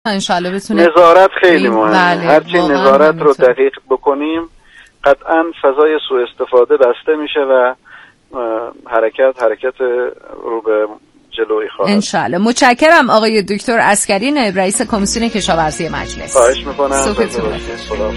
انشالله بتونه. نظارت خیلی مهمه. بله. هرچی نظارت رو دقیق بکنیم قطعا فضای سوء استفاده بسته میشه و حرکت رو به جلوی خواهد. انشالله. متشکرم آقای دکتر عسکری، نایب رئیس کمیسیون کشاورزی مجلس. خواهش میکنم. صبحتون بخیر.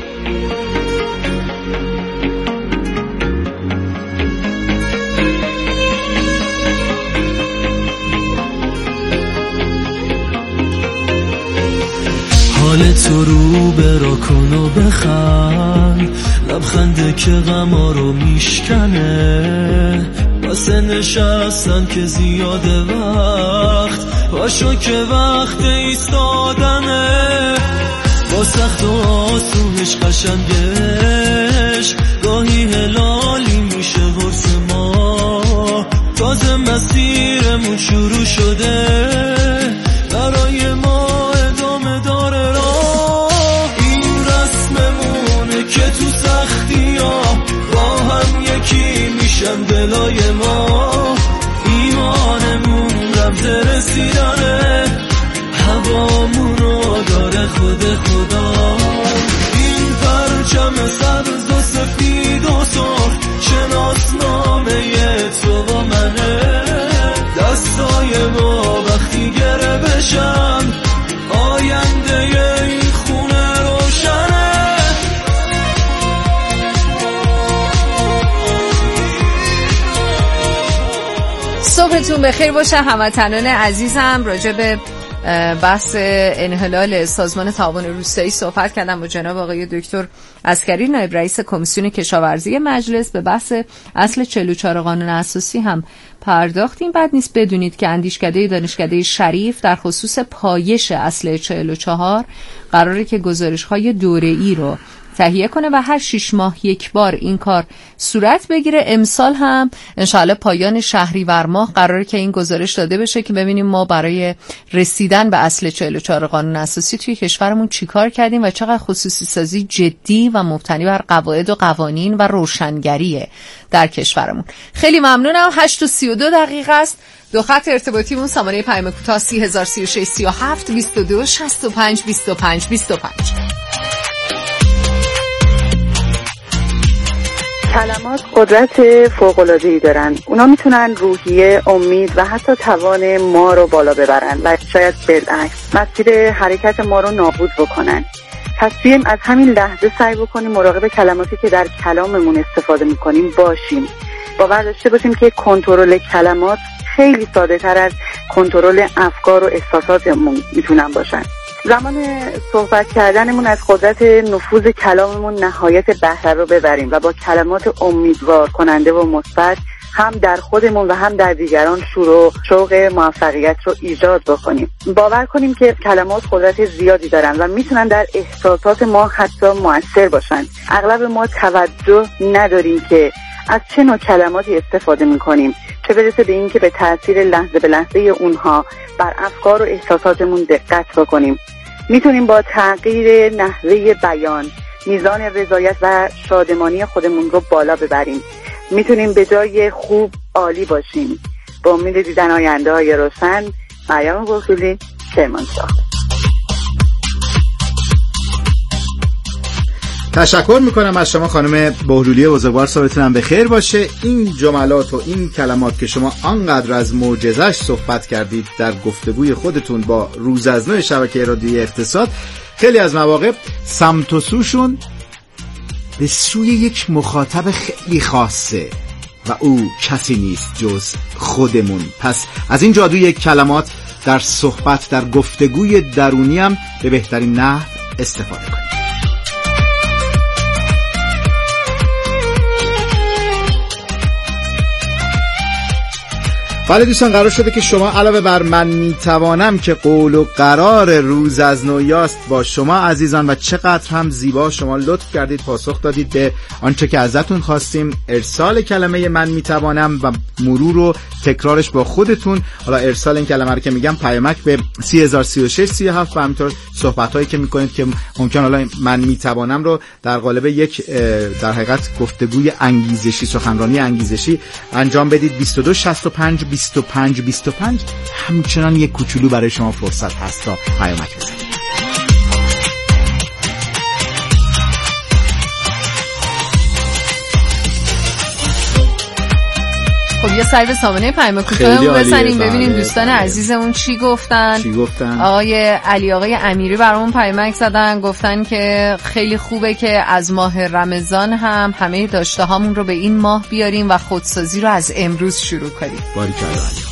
حال تو رو برا کن و بخند، لبخنده که غما رو میشکنه، واسه نشستن که زیاده وقت، باشو که وقت ایستادنه، با سخت و آسونش قشنگش گاهی هلالی میشه واسه ما، تازه مسیرمون شروع شده برای ما ادامه داره راه، این رسممونه که تو سختی ها با هم یکی میشن دلای ما، ایمانمون رمز رسیدنه، هوامونو داره خود خدا، این پرچم سبز و سفید و سرخ شناسنامه تو و منه، دستای ما وقتی گره بشن آینده این خونه روشنه. صبحتون بخیر باشه هموطنان عزیزم. راجع به بحث انحلال سازمان تعاون روستایی صحبت کردم با جناب آقای دکتر عسکری، نایب رئیس کمیسیون کشاورزی مجلس. به بحث اصل 44 قانون اساسی هم پرداختیم. بد نیست بدونید که اندیشکده دانشکده شریف در خصوص پایش اصل 44 قراره که گزارش‌های دوره‌ای رو تهیه کنه و هر 6 ماه یک بار این کار صورت بگیره. امسال هم انشاءالله پایان شهریور ماه قراره که این گزارش داده بشه که ببینیم ما برای رسیدن به اصل 44 قانون اساسی توی کشورمون چیکار کردیم و چقدر خصوصی سازی جدی و مبتنی بر قواعد و قوانین و روشنگریه در کشورمون. خیلی ممنونم. 8:32 است. دو خط ارتباطیمون سامانه پیام کوتاه 3036 37 22 65 25 25. کلمات قدرت فوق‌العاده‌ای دارن. اونا میتونن روحیه، امید و حتی توان ما رو بالا ببرن و شاید بالعکس مسیر حرکت ما رو نابود بکنن. پس بیایم از همین لحظه سعی بکنیم مراقب کلماتی که در کلاممون استفاده میکنیم باشیم. باور داشته باشیم که کنترل کلمات خیلی ساده تر از کنترل افکار و احساساتمون میتونن باشن. زمان صحبت کردنمون از قدرت نفوذ کلاممون نهایت بهره رو ببریم و با کلمات امیدوار کننده و مثبت هم در خودمون و هم در دیگران شور و شوق موفقیت رو ایجاد بکنیم. باور کنیم که کلمات قدرت زیادی دارن و میتونن در احساسات ما حتی مؤثر باشن. اغلب ما توجه نداریم که از چه نوع کلماتی استفاده میکنیم، چه برسه به این که به تأثیر لحظه به لحظه اونها بر افکار و احساساتمون دقت بکنیم. میتونیم با تغییر نحوه بیان میزان رضایت و شادمانی خودمون رو بالا ببریم. میتونیم به جای خوب عالی باشیم. با امید دیدن آینده های روشن. مریم بغدادی، کرمانشاه. تشکر میکنم از شما خانم بهلولی بزرگوار. صبحتون بخیر باشه. این جملات و این کلمات که شما آنقدر از معجزه‌اش صحبت کردید در گفتگوی خودتون با روزازنو شبکه رادیویی اقتصاد، خیلی از مواقع سمت و سوشون به سوی یک مخاطب خیلی خاصه و او کسی نیست جز خودمون. پس از این جادوی کلمات در صحبت، در گفتگوی درونی هم به بهترین نحو استفاده کنید. بله دوستان، قرار شده که شما علاوه بر من میتوانم که قول و قرار روز از نویاست با شما عزیزان و چقدر هم زیبا شما لطف کردید پاسخ دادید به آنچه که ازتون خواستیم، ارسال کلمه من میتوانم و مرور و تکرارش با خودتون. حالا ارسال این کلمه رو که میگم پیامک به 3036 37 و همینطور صحبت هایی که میکنید که ممکن حالا من میتوانم رو در قالب یک در حقیقت گفتگوی انگیزشی، سخنرانی انگیزشی انجام بدید. 22 65 25 25 همچنان یک کوچولو برای شما فرصت هست تا پیامک بزنید. سری به سامانه پیام کوتاه بزنیم ببینیم دوستان عزیزمون چی گفتن. آقای علی آقای امیری برامون پیامک زدن، گفتن که خیلی خوبه که از ماه رمضان هم همه داشته هامون رو به این ماه بیاریم و خودسازی رو از امروز شروع کنیم. باریکلا.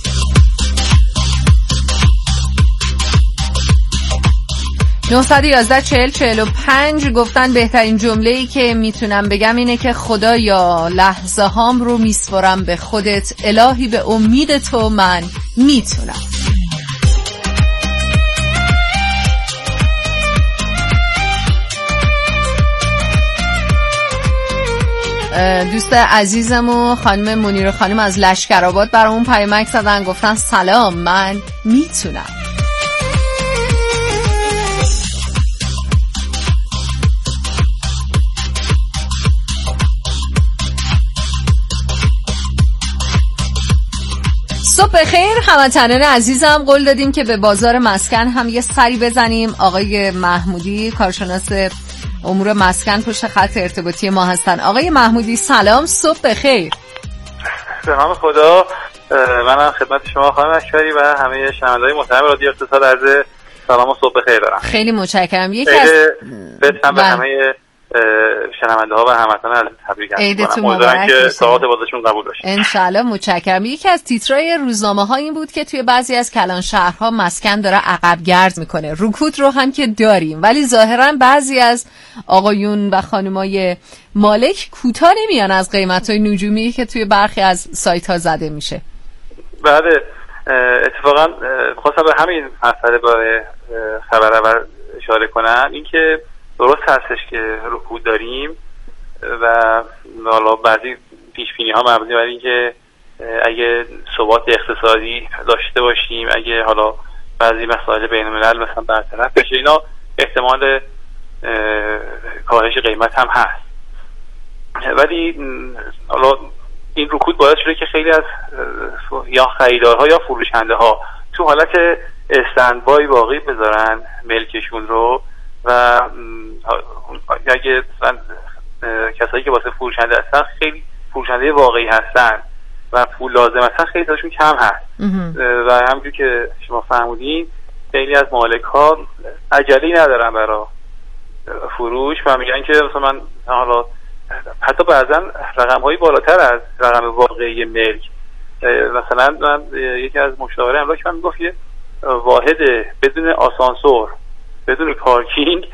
911-40-45 گفتن بهترین جمله‌ای که میتونم بگم اینه که خدایا لحظه هام رو میسپارم به خودت، الهی به امید تو من میتونم. دوست عزیزم و خانم منیر خانم از لشکرآباد برامون پیامک زدن، گفتن سلام من میتونم. صبح خیر هموطنان عزیزم، قول دادیم که به بازار مسکن هم یه سری بزنیم. آقای محمودی کارشناس امور مسکن پشت خط ارتباطی ما هستن. آقای محمودی سلام، صبح خیر. به نام خدا، منم خدمت شما خانم اشکری و همه شنونده‌های محترم رادیو اقتصاد عرض سلام و صبح خیر دارم. خیلی متشکرم. یکی از به همه شنونده ها و هموطنان عزیز تبریک میگم. امیدوارم که ساعات بازشون قبول باشه ان شاء الله. متشکرم. یکی از تیترهای روزنامه ها این بود که توی بعضی از کلان شهرها مسکن داره عقب گرد میکنه. رکود رو هم که داریم، ولی ظاهرا بعضی از آقایون و خانمای مالک کوتاه نمیان از قیمت‌های نجومی که توی برخی از سایت ها زده میشه. بله، اتفاقا خواستم به همین مسئله با خبر اول اشاره کنم، اینکه درست هستش که رکود داریم و حالا بعضی پیشبینی ها مبنی بر اینکه اگه ثبات اقتصادی داشته باشیم، اگه حالا بعضی مسائل بین الملل مثلا برطرف بشه، اینا احتمال کاهش قیمت هم هست. ولی حالا این رکود باعث شده که خیلی از یا خریدارها یا فروشنده ها تو حالت استندبای باقی بذارن ملکشون رو و اگه کسایی که واسه فروشنده هستن خیلی فروشنده واقعی هستن و پول لازم هستن خیلی تاشون کم هست و همونجور که شما فرمودین خیلی از مالک ها عجله‌ای ندارن برای فروش و میگن که مثلا من حالا حتی بعضا رقم هایی بالاتر از رقم واقعی ملک، مثلا من یکی از مشاوره املاک من میگفت یه واحد بدون آسانسور بدون پارکینگ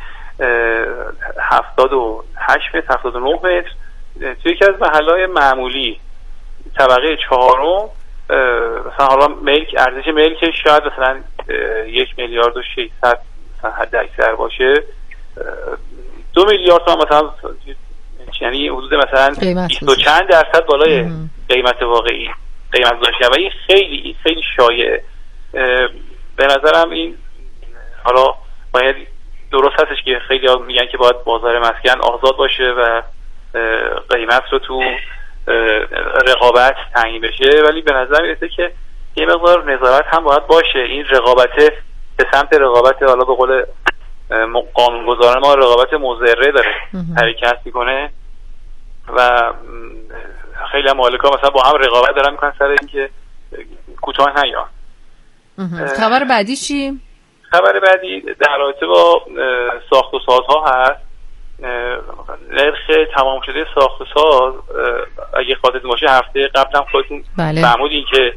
78 متر 79 متر توی یکی از محلهای معمولی طبقه 4 مثلا حالا ملک ارزش ملکش شاید مثلا 1,600,000,000 مثلا حد اکثر باشه، 2 میلیارد تومان مثلا، یعنی حدود مثلا 20 و چند درصد بالای قیمت واقعی قیمت داشته و این خیلی خیلی شایعه. به نظرم این حالا باید درست هستش که خیلی ها میگن که باید بازار مسکن آزاد باشه و قیمت رو تو رقابت تعیین بشه، ولی به نظر میرسه که یه مقدار نظارت هم باید باشه. این رقابت به سمت رقابت حالا به قول قانونگذاران ما رقابت مضره داره حرکت میکنه و خیلی هم مالک ها مثلا با هم رقابت دارن میکنن سر اینکه کوتاه نیان. خبر بعدی چی؟ خبر بعدی در رابطه با ساخت و سازها هست. نرخ تمام شده ساخت و ساز اگه خاطرتون باشه هفته قبلا خودتون فهمودین که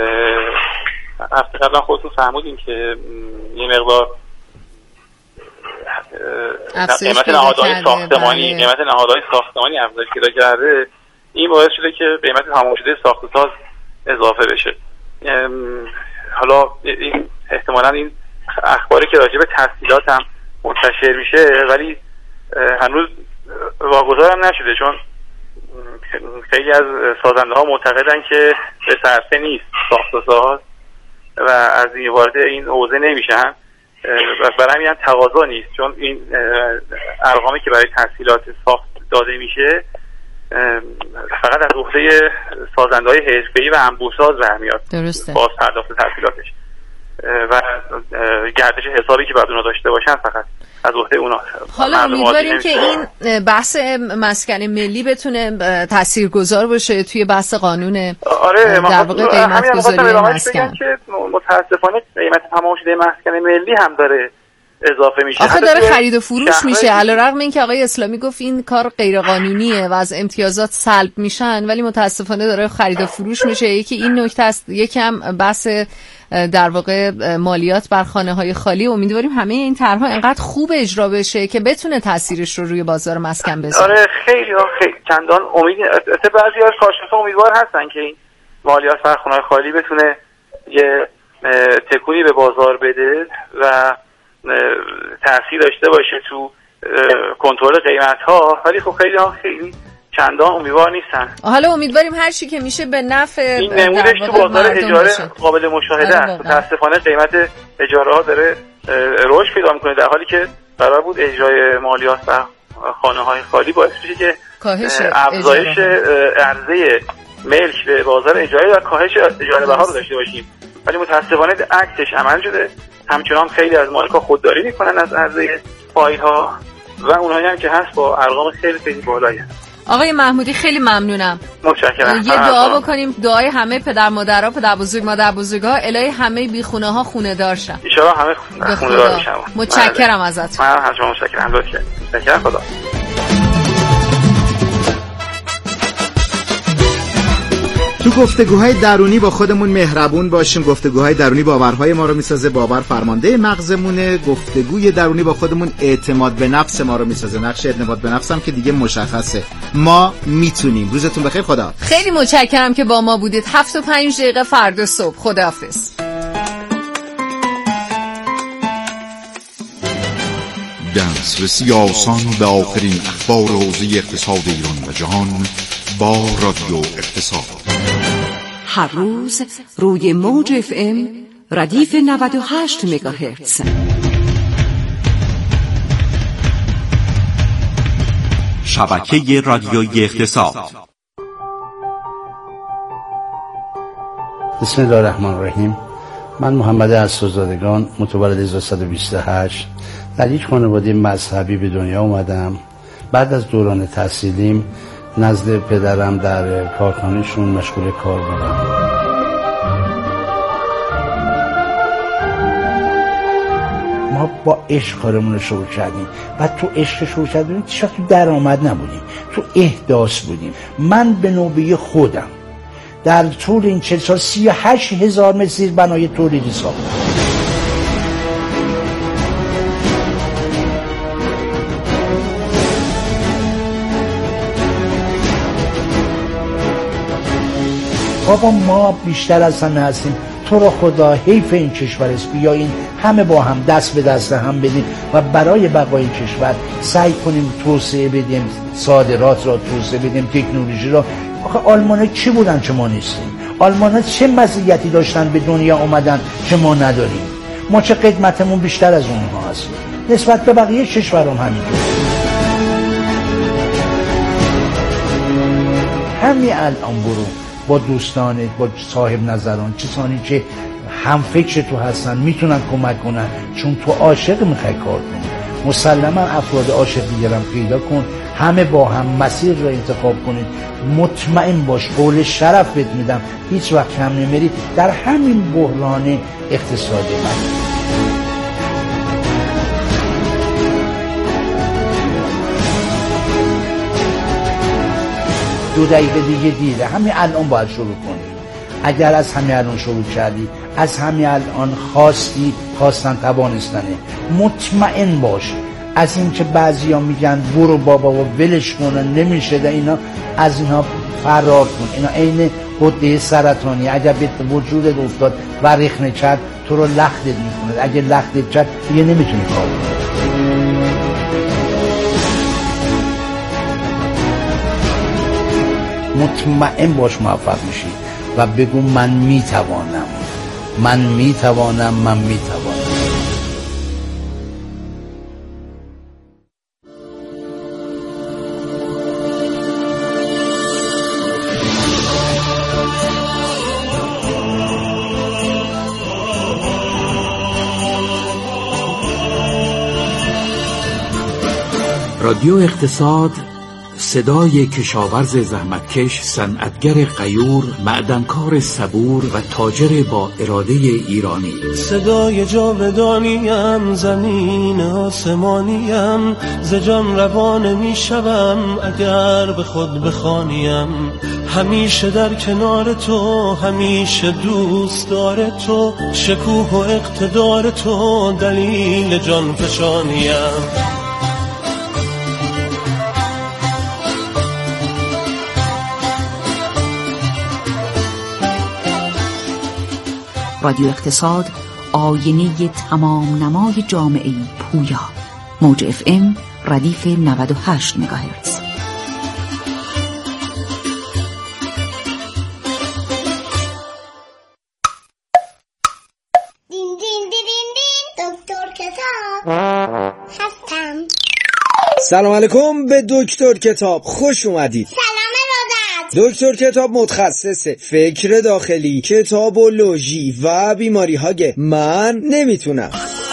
یه مقدار قیمت نهادهای ساختمانی افزایش پیدا کرده. این باعث شده که قیمت تمام شده ساخت و ساز اضافه بشه. حالا این احتمالاً این اخباری که راجع به تسهیلات هم منتشر میشه ولی هنوز واگذارم نشده، چون خیلی از سازنده ها معتقدن که به صرفه نیست ساخت و ساز و از این وارد این حوزه نمیشن و برای همین تقاضا نیست، چون این ارقامی که برای تسهیلات ساخت داده میشه فقط از عهده سازنده های حرفه‌ای و انبوه‌ساز برمیاد باز پرداخت تسهیلاتش و گردش حسابی که باید اونا داشته باشن فقط از عهده اونا. حالا امیدواریم که این بحث مسکن ملی بتونه تاثیرگذار باشه توی بحث قانون آره در واقع قیمت گذاری مسکن. که متاسفانه قیمت تمام شده مسکن ملی هم داره اضافه میشه. آخه داره خرید و فروش میشه، علیرغم اینکه آقای اسلامی گفت این کار غیر قانونیه و از امتیازات سلب میشن، ولی متاسفانه داره خرید و فروش میشه. یکی این نکته است، یکم بحث در واقع مالیات بر خانه‌های خالی. امیدواریم همه این طرح‌ها انقدر خوب اجرا بشه که بتونه تاثیرش رو روی بازار مسکن بذاره. آره خیلی چندان امید بعضی از کارشناسا امیدوار هستن که این مالیات بر خانه‌های خالی بتونه یه تکونی به بازار بده و تأثیر داشته باشه تو کنترل قیمت‌ها، ولی خب خیلی چندان امیدوار نیستن. حالا امیدواریم هر چی که میشه به نفع این نمودش تو بازار اجاره قابل مشاهده است. متأسفانه قیمت اجاره ها داره رشد پیدا میکنه، در حالی که قرار بود اجرای مالیات بر خانه‌های خالی باعث بشه که افزایش عرضه ملک به بازار اجاره و کاهش اجاره بها رو داشته باشیم، ولی متأسفانه عکسش عمل شده. همچنان خیلی از مالک‌ها خودداری میکنن از عرضه پایه‌ها و اونهایی هم که هست با ارقام خیلی بالایی. آقای محمودی خیله ممنونم. متشکرم. یه دعا بکنیم، دعای همه پدر مادرها، پدر بزرگ مادر بزرگا، الهی همه بی خونه ها خونه دار شن. ان شاء الله همه خونه دار بشن. متشکرم ازتون. من هم شما متشکرم. متشکرم. خدا. تو گفتگوهای درونی با خودمون مهربون باشیم. گفتگوهای درونی باورهای ما رو میسازه، باور فرمانده مغزمونه. گفتگوی درونی با خودمون اعتماد به نفس ما رو میسازه. نقش اعتماد به نفس هم که دیگه مشخصه، ما میتونیم. روزتون بخیر. خدا. خیلی متشکرم که با ما بودید. 7:05 دقیقه فردا صبح. خداحافظ. دسترسی آسان به آخرین اخبار حوزه اقتصاد ایران و جهان با رادیو اقتصاد. هر روز روی موج FM ردیف 98 مگاهرتز. شبکه رادیویی اقتصاد. بسم الله الرحمن الرحیم. من محمد اسدزادگان، متولد 1328، در یک خانواده مذهبی به دنیا اومدم. بعد از دوران تحصیلیم نزد پدرم در کارخانه‌شون مشغول کار بودم. ما با عشق کارمون رو شروع کردیم و تو عشق شروع کردیم چرا تو درآمد نبودیم، تو احداث بودیم. من به نوبه خودم در طول این 40 سال 38,000 متر زیربنای تولیدی ساختم. بابا ما بیشتر از همه هستیم، تو رو خدا حیف این کشور است، بیایین همه با هم دست به دست هم بدیم و برای بقای کشور سعی کنیم توسعه بدیم، صادرات را توسعه بدیم، تکنولوژی را. آخه آلمان‌ها چی بودن که ما نیستیم؟ آلمان‌ها چه مزیتی داشتن به دنیا اومدن که ما نداریم؟ ما چه قدمتمون بیشتر از اونها هست نسبت به بقیه کشورام همینطور. همین الان برو با دوستانت، با صاحب نظران، کسانی که هم فکر تو هستن میتونن کمک کنن، چون تو عاشق میخوای کار کنی. مسلما افراد عاشق دیگرم پیدا کن، همه با هم مسیر رو انتخاب کنید. مطمئن باش، قول شرف بهت میدم، هیچ وقت کم نمیری در همین بحران اقتصادی. دو دقیقه دیگه دیره، همین الان باید شروع کنی. اگر از همین الان شروع کردی، از همین الان خواستن توانستنه، مطمئن باش از این که بعضیا میگن برو بابا و ولش کنن نمیشه، ده اینا از اینا فرار کن. اینا عین غده سرطانی، اگر به وجودت افتاد و رخنه کرد تو رو لختت میکنه، اگر لختت کرد دیگه نمیتونی کار کنی. مطمئن باش موفق میشی و بگو من میتوانم. رادیو اقتصاد، صدای کشاورز زحمتکش، صنعتگر غیور، معدنکار صبور و تاجر با اراده ایرانی. صدای جاودانیم، زمین آسمانیم، ز جان روان میشوم اگر به خود بخوانیم. همیشه در کنار تو، همیشه دوست دار تو، شکوه و اقتدار تو دلیل جان فشانیم. رادیو اقتصاد، آینه تمام نمای جامعه پویا. موج FM ردیف 98 مگاهرتز. دین دین دین دین دکتر کتاب هستم. سلام علیکم به دکتر کتاب، خوش اومدید. دکتر کتاب متخصص فکر داخلی، کتابولوژی و بیماری‌های من نمیتونم.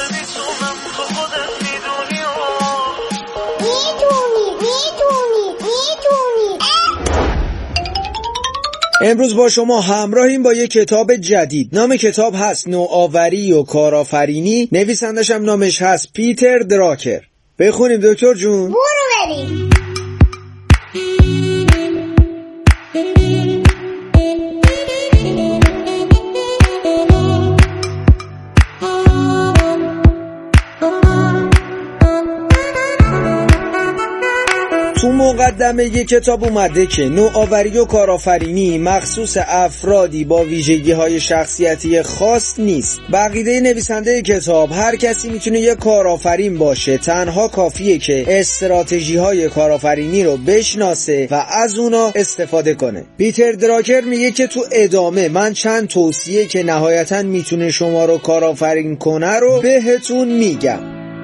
امروز با شما همراهیم با یک کتاب جدید. نام کتاب هست نوآوری و کارآفرینی، نویسندش هم نامش هست پیتر دراکر. بخونیم دکتر جون. برو بریم. تو مقدمه یک کتاب اومده که نوآوری و کارآفرینی مخصوص افرادی با ویژگی‌های شخصیتی خاص نیست. بقیده نویسنده کتاب هر کسی میتونه یک کارآفرین باشه، تنها کافیه که استراتژی‌های کارآفرینی رو بشناسه و از اونا استفاده کنه. پیتر دراکر میگه که تو ادامه من چند توصیه که نهایتاً میتونه شما رو کارآفرین کنه رو بهتون میگم.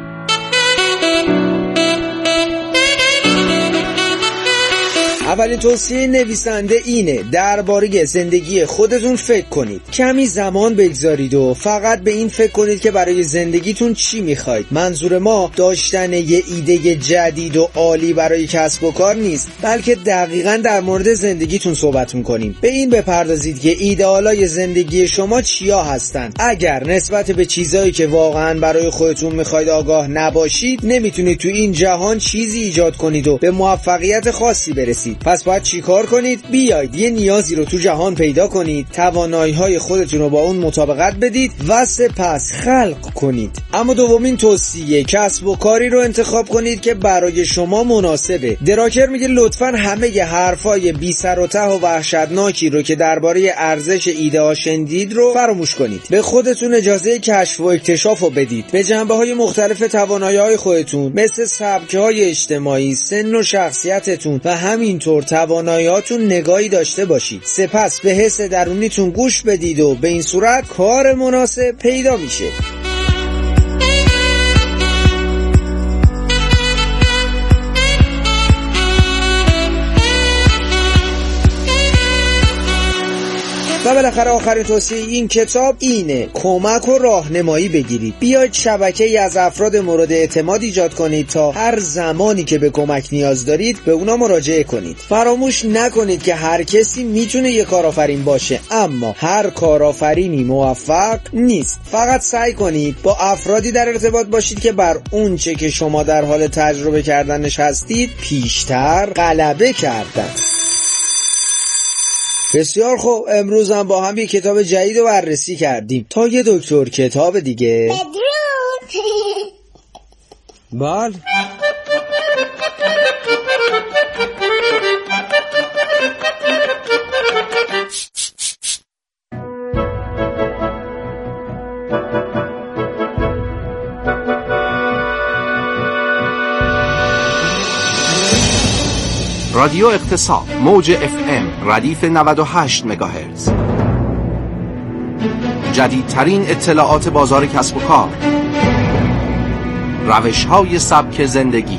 اولین توصیه نویسنده اینه درباره زندگی خودتون فکر کنید. کمی زمان بگذارید و فقط به این فکر کنید که برای زندگیتون چی میخواید. منظور ما داشتن یه ایده جدید و عالی برای کسب و کار نیست، بلکه دقیقاً در مورد زندگیتون صحبت میکنیم. به این بپردازید که ایدئالای زندگی شما چیا هستن. اگر نسبت به چیزایی که واقعاً برای خودتون میخواید آگاه نباشید، نمیتونید تو این جهان چیزی ایجاد کنید و به موفقیت خاصی برسید. پس باید چی کار کنید؟ بیایید یه نیازی رو تو جهان پیدا کنید، توانایی‌های خودتون رو با اون مطابقت بدید و سپس خلق کنید. اما دومین توصیه، کسب و کاری رو انتخاب کنید که برای شما مناسبه. دراکر میگه لطفاً همه ی حرفای بی سر و ته و وحشتناکی رو که درباره ارزش ایده ها شنیدید رو فراموش کنید. به خودتون اجازه کشف و اکتشاف رو بدید. به جنبه‌های مختلف توانایی‌های خودتون مثل سبک‌های اجتماعی، سن و شخصیتتون و همینطور تواناییاتون نگاهی داشته باشید. سپس به حس درونیتون گوش بدید و به این صورت کار مناسب پیدا میشه. و بالاخره آخرین توصیه این کتاب اینه، کمک و راهنمایی بگیرید. بیاید شبکه‌ای از افراد مورد اعتماد ایجاد کنید تا هر زمانی که به کمک نیاز دارید به اونا مراجعه کنید. فراموش نکنید که هر کسی میتونه یک کارآفرین باشه، اما هر کارآفرینی موفق نیست. فقط سعی کنید با افرادی در ارتباط باشید که بر اون چه که شما در حال تجربه کردنش هستید پیشتر غلبه کردن. بسیار خوب، امروز هم با هم یک کتاب جدید رو بررسی کردیم. تا یه دکتر کتاب دیگه. بدرود. بله. رادیو اقتصاد، موج FM ردیف 98 مگاهرتز. جدیدترین اطلاعات بازار کسب و کار، روش‌های سبک زندگی،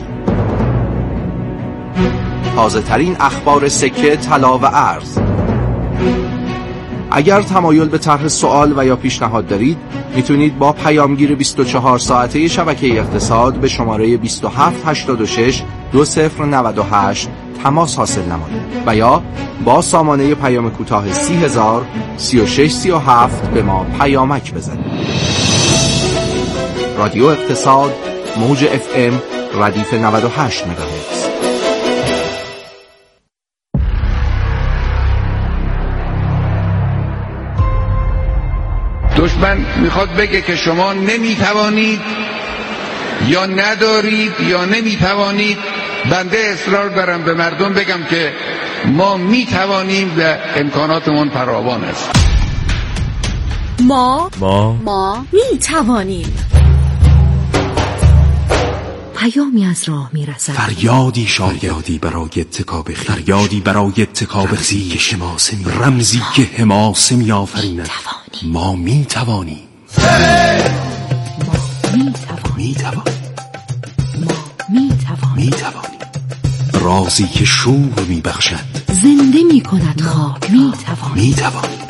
تازه‌ترین اخبار سکه، طلا و ارز، اگر تمایل به طرح سوال و یا پیشنهاد دارید میتونید با پیامگیر 24 ساعته شبکه اقتصاد به شماره 2786 2098 تماس حاصل نمایید و یا با سامانه پیام کوتاه 30000 3637 به ما پیامک بزنید. رادیو اقتصاد، موج FM، ردیف 98 مگاهرتز. دشمن میخواد بگه که شما نمیتوانید یا ندارید یا نمیتوانید. بنده اصرار دارم به مردم بگم که ما میتوانیم و امکاناتمون فراوان است. ما میتوانیم. پیامی از راه میرسد، فریادی شایدی برای اتکاب خویش، فریادی برای اتکاب خویش، رمزی که حماسه میآفریند. ما میتوانیم. میتوانیم. رازی که شور میبخشد، زنده میکند خاک. میتوانیم.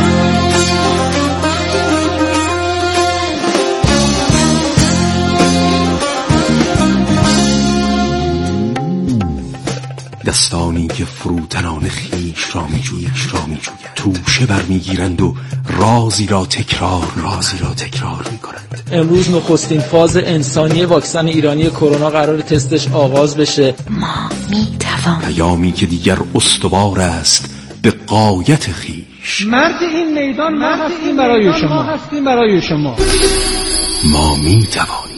دستانی که فروتنان خیش را میجویند، توشه برمیگیرند و رازی را تکرار میکنند. امروز نخستین فاز انسانی واکسن ایرانی کرونا قرار تستش آغاز بشه. ما میتوانیم. پیامی که دیگر استوار است به غایت خیش. مرد این میدان ما هستیم برای شما. ما میتوانیم.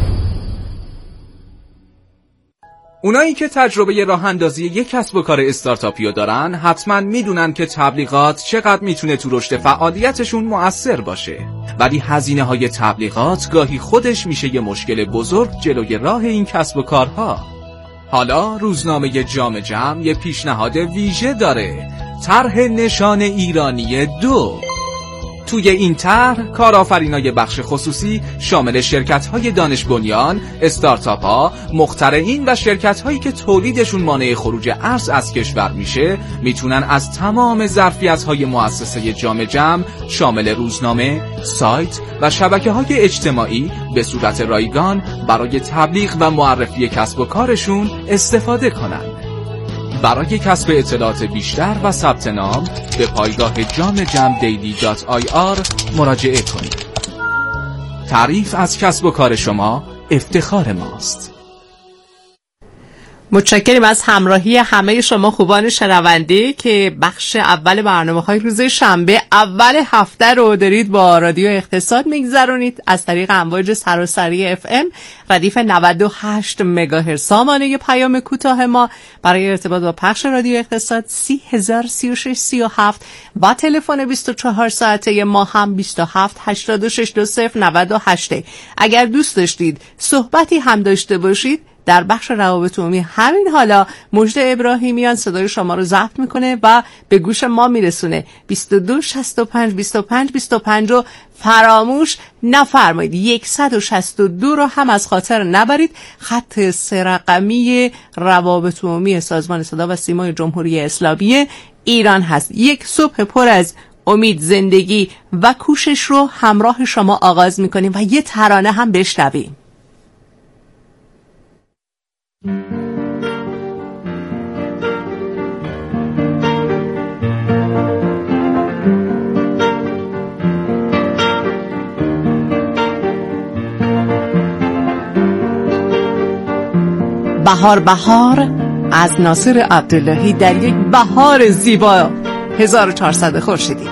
اونایی که تجربه راه اندازی یک کسب و کار استارتاپی دارن حتما میدونن که تبلیغات چقدر میتونه تو رشد فعالیتشون مؤثر باشه، ولی هزینه های تبلیغات گاهی خودش میشه یه مشکل بزرگ جلوی راه این کسب و کارها. حالا روزنامه جام جم یه پیشنهاد ویژه داره، طرح نشان ایرانی 2. توی این طرح کارآفرینای بخش خصوصی شامل شرکت‌های دانش بنیان، استارتاپ‌ها، مخترعین و شرکت‌هایی که تولیدشون مانع خروج ارز از کشور میشه میتونن از تمام ظرفیت‌های مؤسسه جام جم شامل روزنامه، سایت و شبکه‌های اجتماعی به صورت رایگان برای تبلیغ و معرفی کسب و کارشون استفاده کنند. برای کسب اطلاعات بیشتر و ثبت نام به پایگاه jamjamdaily.ir مراجعه کنید. تعریف از کسب و کار شما افتخار ماست. متشکریم از همراهی همه شما خوبان شنونده که بخش اول برنامه‌های روز شنبه اول هفته رو دارید با رادیو اقتصاد میگذرونید از طریق امواج سراسری FM ردیف 98 مگاهرتز. سامانه پیام کوتاه ما برای ارتباط با پخش رادیو اقتصاد 3003637 و تلفن 24 ساعته ما هم 27862098. اگر دوست داشتید صحبتی هم داشته باشید در بخش روابط عمومی همین حالا مجد ابراهیمیان صدای شما رو ضبط میکنه و به گوش ما میرسونه. 22652525 رو فراموش نفرمایید. 162 رو هم از خاطر نبرید. خط 3 رقمی روابط عمومی سازمان صدا و سیمای جمهوری اسلامی ایران هست. یک صبح پر از امید، زندگی و کوشش رو همراه شما آغاز میکنیم و یه ترانه هم بشنویم. بهار بهار از ناصر عبداللهی در یک بهار زیبا 1400 خورشیدی.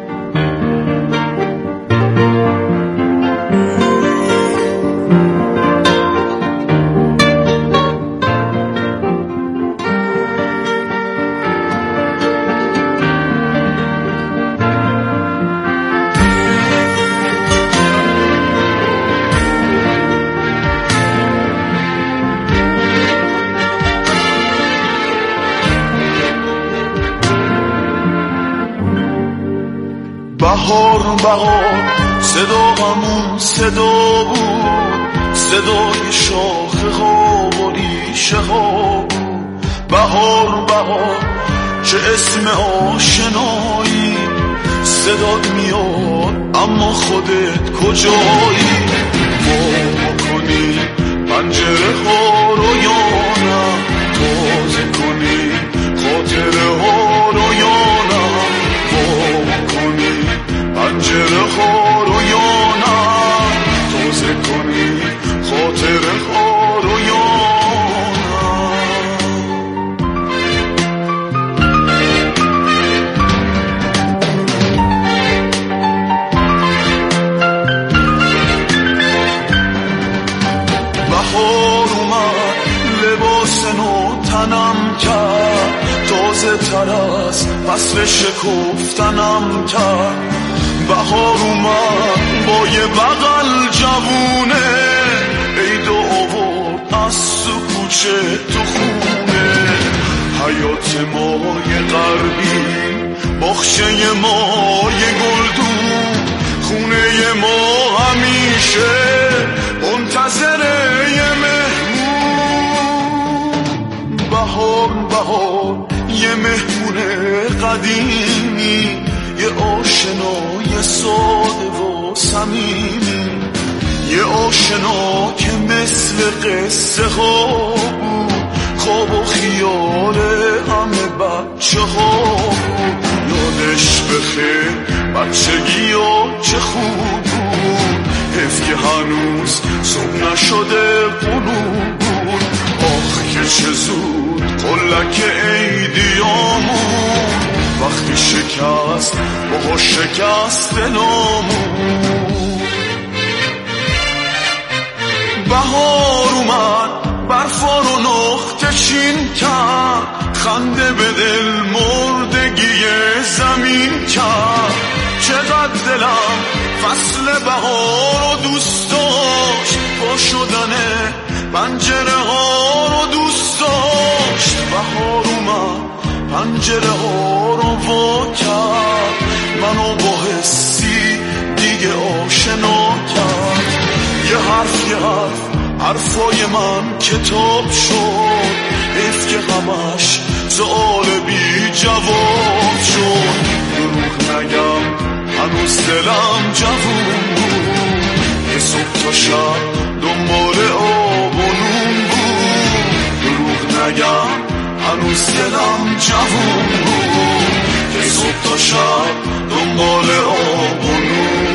بهار بهار صدامون صدا بود، صدای شاخه ها و ریشه ها. بهار بهار چه اسم آشنایی، صدات میاد اما خودت کجایی؟ وا کنی پنجره ها رو یا نه، تازه کنی خاطره ها رو یا نه، وا کنی پنجره ها رو یا نه، تازه کنی خاطره ها رو یا تنم کرد، تازه تر از فصل شکفتنم کرد. بهار اومد با یه بغل جوونه، عید آورد از تو کوچه تو خونه. حیات ما یه غربی، باغچه ما یه گلدون، خونه ما همیشه منتظر یه مهمون. بهار یه مهمون قدیمی، یه آشنای ساده و صمیمی، یه آشنا که مثل قصه ها بود، خواب و خیال همه بچه ها بود. یادش بخیر بچگی ها چه خوب بود، حیف که هنوز صبح نشده غروب بود. آخ که چه زود قلک عیدیامون، وقتی شکست بابا شکست دلامون. بهار اومد برفا رو نقطه چین کرد، خنده به دل مردگی زمین کرد. چقدر دلم فصل بهار رو دوست داشت، با شدن پنجره ها رو دوست داشت. بهار اومد پنجره ها رو وا کرد، منو با حسی دیگه آشنا کرد. یه حرف حرفای من کتاب شد، حیف که همش سؤال بی جواب شد. دروغ نگم هنوز دلم جوون بود، یه صبح تا شب دنبال آب و نون بود. دروغ نگم هنوز دلم جوون بود، یه صبح تا شب دنبال آب و نون.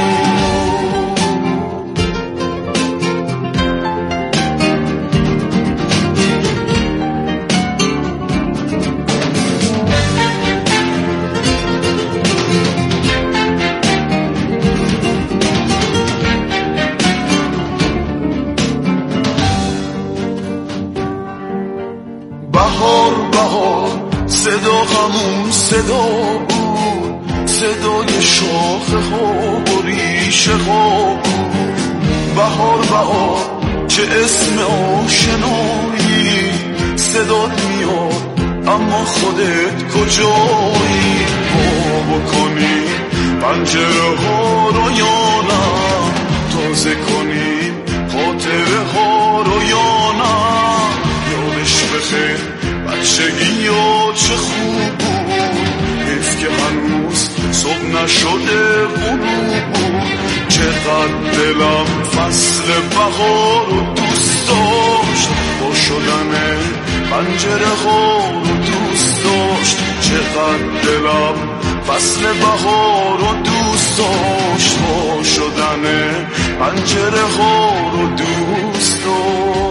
بهار صدا همون صدا بود، صدای شاخه ها و ریشه ها بود. بهار چه اسم آشنایی، صدات میاد اما خودت کجایی؟ وا بکنی پنجره ها رو یا نه، تازه کنی خاطره ها رو یا نه. یادش بخیر بچگی ها چه خوب بود، حیف که هنوز صبح نشده غروب بود. چقدر دلم فصل بهار رو دوست داشت، با شدن پنجره ها رو دوست داشت. چقدر دلم فصل بهار رو دوست داشت، با شدن پنجره ها رو دوست داشت.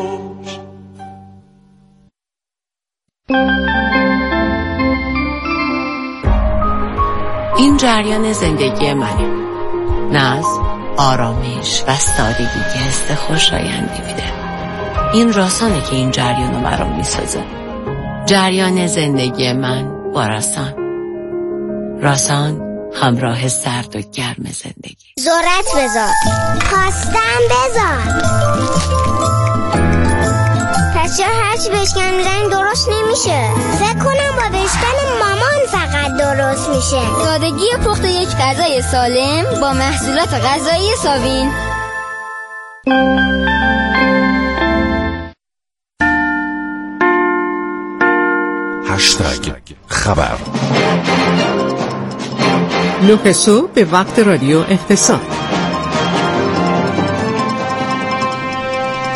این جریان زندگی منه، نظم، آرامش و سادگی که حس خوشایندی میده. این راسانه که این جریان رو برام میسازه. جریان زندگی من با راسان. راسان همراه سرد و گرم زندگی. ذرت بذار، خواستم بذار. پس چرا هرچی بشکن میزنی درست نمیشه؟ فکر کنم با بشکن مامان فقط درست میشه. سادگی پخت یک غذای سالم با محصولات غذایی ساوین. هشتگ خبر. 9 صبح به وقت رادیو اقتصاد.